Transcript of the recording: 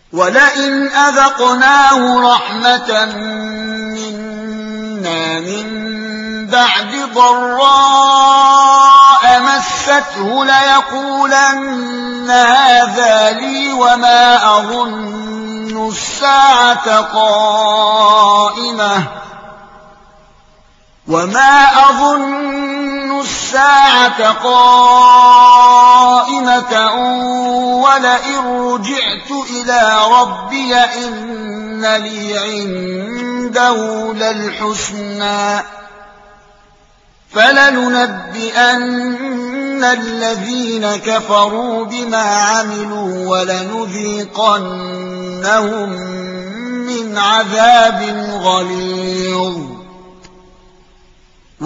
ولئن أذقناه رحمة منا من بعد ضراء مسته ليقولن هذا لي وما أظن الساعة قائمة ولئن رجعت إلى ربي إن لي عنده للحسنى فلننبئن الذين كفروا بما عملوا ولنذيقنهم من عذاب غليظ